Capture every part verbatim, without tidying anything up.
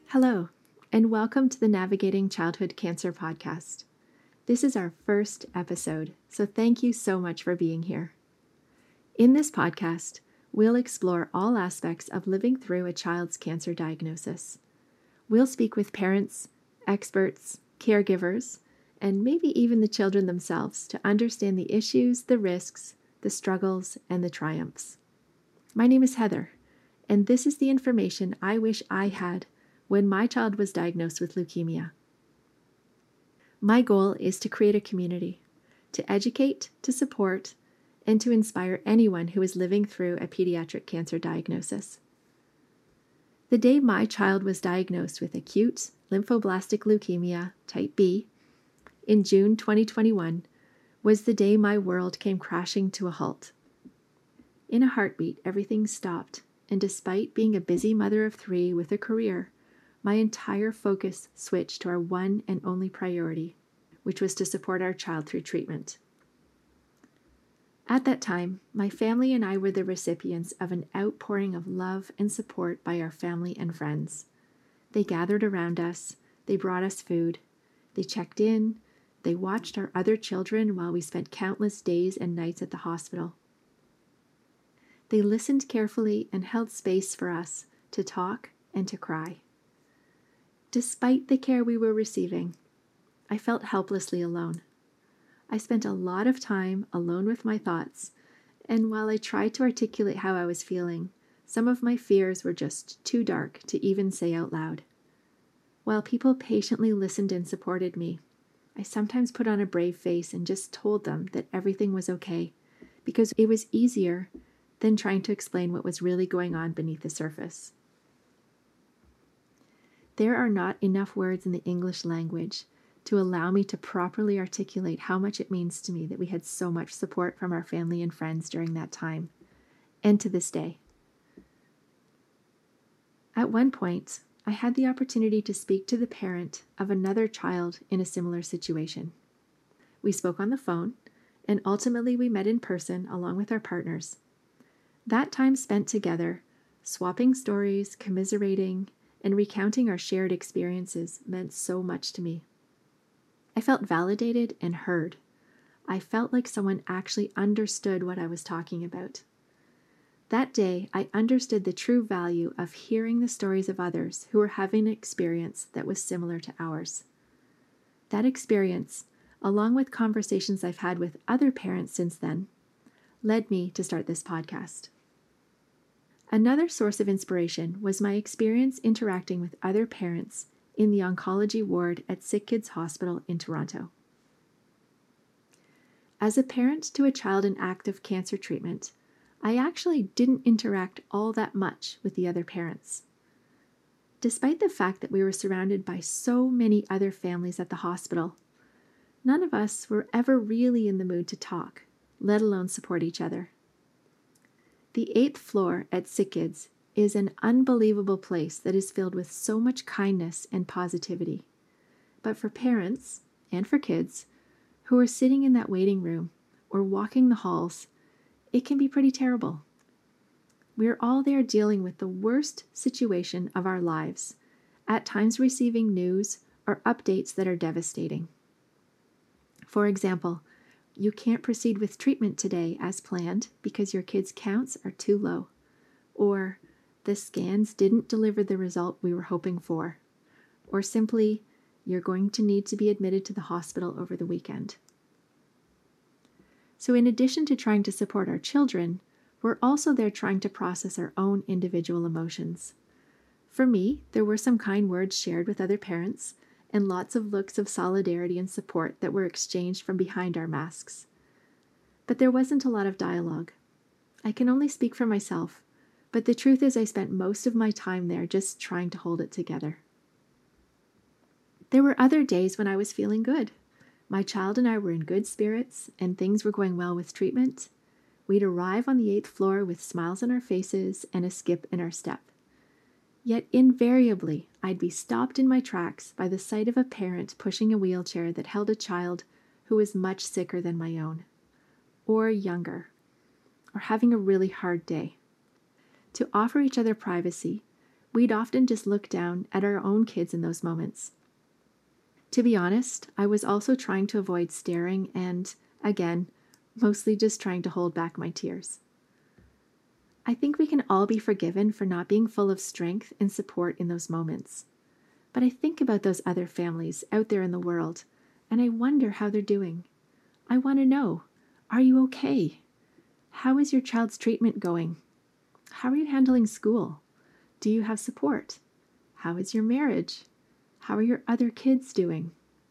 Hello, and welcome to the Navigating Childhood Cancer podcast. This is our first episode, so thank you so much for being here. In this podcast, we'll explore all aspects of living through a child's cancer diagnosis. We'll speak with parents, experts, caregivers, and maybe even the children themselves to understand the issues, the risks, the struggles, and the triumphs. My name is Heather, and this is the information I wish I had when my child was diagnosed with leukemia. My goal is to create a community, to educate, to support, and to inspire anyone who is living through a pediatric cancer diagnosis. The day my child was diagnosed with acute lymphoblastic leukemia type B in June twenty twenty-one was the day my world came crashing to a halt. In a heartbeat, everything stopped, and despite being a busy mother of three with a career, my entire focus switched to our one and only priority, which was to support our child through treatment. At that time, my family and I were the recipients of an outpouring of love and support by our family and friends. They gathered around us, they brought us food, they checked in, they watched our other children while we spent countless days and nights at the hospital. They listened carefully and held space for us to talk and to cry. Despite the care we were receiving, I felt helplessly alone. I spent a lot of time alone with my thoughts, and while I tried to articulate how I was feeling, some of my fears were just too dark to even say out loud. While people patiently listened and supported me, I sometimes put on a brave face and just told them that everything was okay, because it was easier than trying to explain what was really going on beneath the surface. There are not enough words in the English language to allow me to properly articulate how much it means to me that we had so much support from our family and friends during that time, and to this day. At one point, I had the opportunity to speak to the parent of another child in a similar situation. We spoke on the phone, and ultimately we met in person along with our partners. That time spent together, swapping stories, commiserating, and recounting our shared experiences meant so much to me. I felt validated and heard. I felt like someone actually understood what I was talking about. That day, I understood the true value of hearing the stories of others who were having an experience that was similar to ours. That experience, along with conversations I've had with other parents since then, led me to start this podcast. Another source of inspiration was my experience interacting with other parents in the oncology ward at SickKids Hospital in Toronto. As a parent to a child in active cancer treatment, I actually didn't interact all that much with the other parents. Despite the fact that we were surrounded by so many other families at the hospital, none of us were ever really in the mood to talk, let alone support each other. The eighth floor at SickKids is an unbelievable place that is filled with so much kindness and positivity. But for parents, and for kids, who are sitting in that waiting room or walking the halls, it can be pretty terrible. We are all there dealing with the worst situation of our lives, at times receiving news or updates that are devastating. For example, you can't proceed with treatment today as planned because your kid's counts are too low, or the scans didn't deliver the result we were hoping for, or simply, you're going to need to be admitted to the hospital over the weekend. So in addition to trying to support our children, we're also there trying to process our own individual emotions. For me, there were some kind words shared with other parents, and lots of looks of solidarity and support that were exchanged from behind our masks. But there wasn't a lot of dialogue. I can only speak for myself, but the truth is I spent most of my time there just trying to hold it together. There were other days when I was feeling good. My child and I were in good spirits, and things were going well with treatment. We'd arrive on the eighth floor with smiles on our faces and a skip in our step. Yet invariably, I'd be stopped in my tracks by the sight of a parent pushing a wheelchair that held a child who was much sicker than my own, or younger, or having a really hard day. To offer each other privacy, we'd often just look down at our own kids in those moments. To be honest, I was also trying to avoid staring and, again, mostly just trying to hold back my tears. I think we can all be forgiven for not being full of strength and support in those moments. But I think about those other families out there in the world, and I wonder how they're doing. I want to know, are you okay? How is your child's treatment going? How are you handling school? Do you have support? How is your marriage? How are your other kids doing?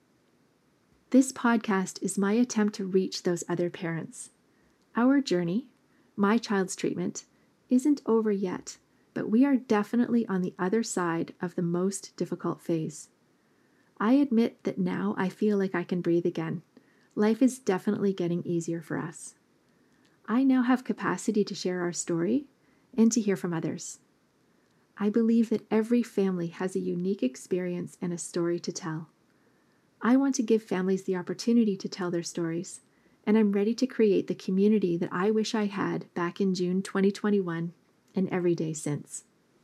This podcast is my attempt to reach those other parents. Our journey, my child's treatment, isn't over yet, but we are definitely on the other side of the most difficult phase. I admit that now I feel like I can breathe again. Life is definitely getting easier for us. I now have capacity to share our story and to hear from others. I believe that every family has a unique experience and a story to tell. I want to give families the opportunity to tell their stories, and I'm ready to create the community that I wish I had back in June twenty twenty-one and every day since.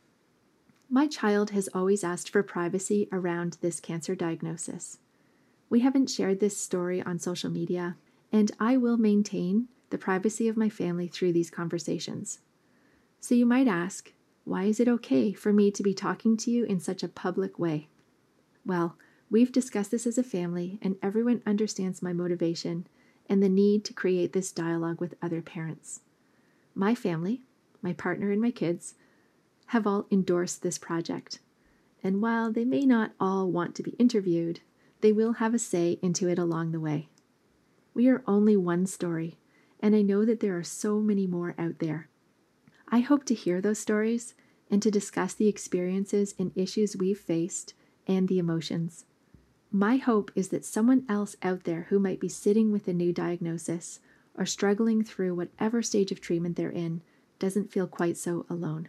My child has always asked for privacy around this cancer diagnosis. We haven't shared this story on social media, and I will maintain the privacy of my family through these conversations. So you might ask, why is it okay for me to be talking to you in such a public way? Well, we've discussed this as a family, and everyone understands my motivation and the need to create this dialogue with other parents. My family, my partner, and my kids have all endorsed this project. And while they may not all want to be interviewed, they will have a say into it along the way. We are only one story, and I know that there are so many more out there. I hope to hear those stories and to discuss the experiences and issues we've faced and the emotions. My hope is that someone else out there who might be sitting with a new diagnosis or struggling through whatever stage of treatment they're in doesn't feel quite so alone.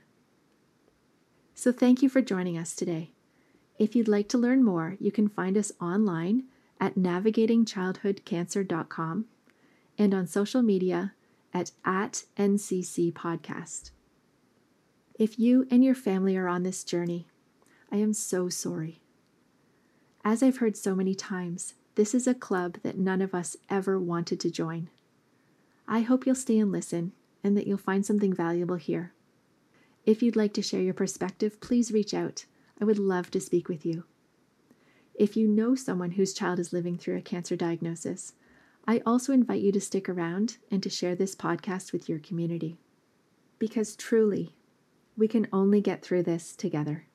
So thank you for joining us today. If you'd like to learn more, you can find us online at navigating childhood cancer dot com and on social media at, at N C C Podcast. If you and your family are on this journey, I am so sorry. As I've heard so many times, this is a club that none of us ever wanted to join. I hope you'll stay and listen and that you'll find something valuable here. If you'd like to share your perspective, please reach out. I would love to speak with you. If you know someone whose child is living through a cancer diagnosis, I also invite you to stick around and to share this podcast with your community. Because truly, we can only get through this together.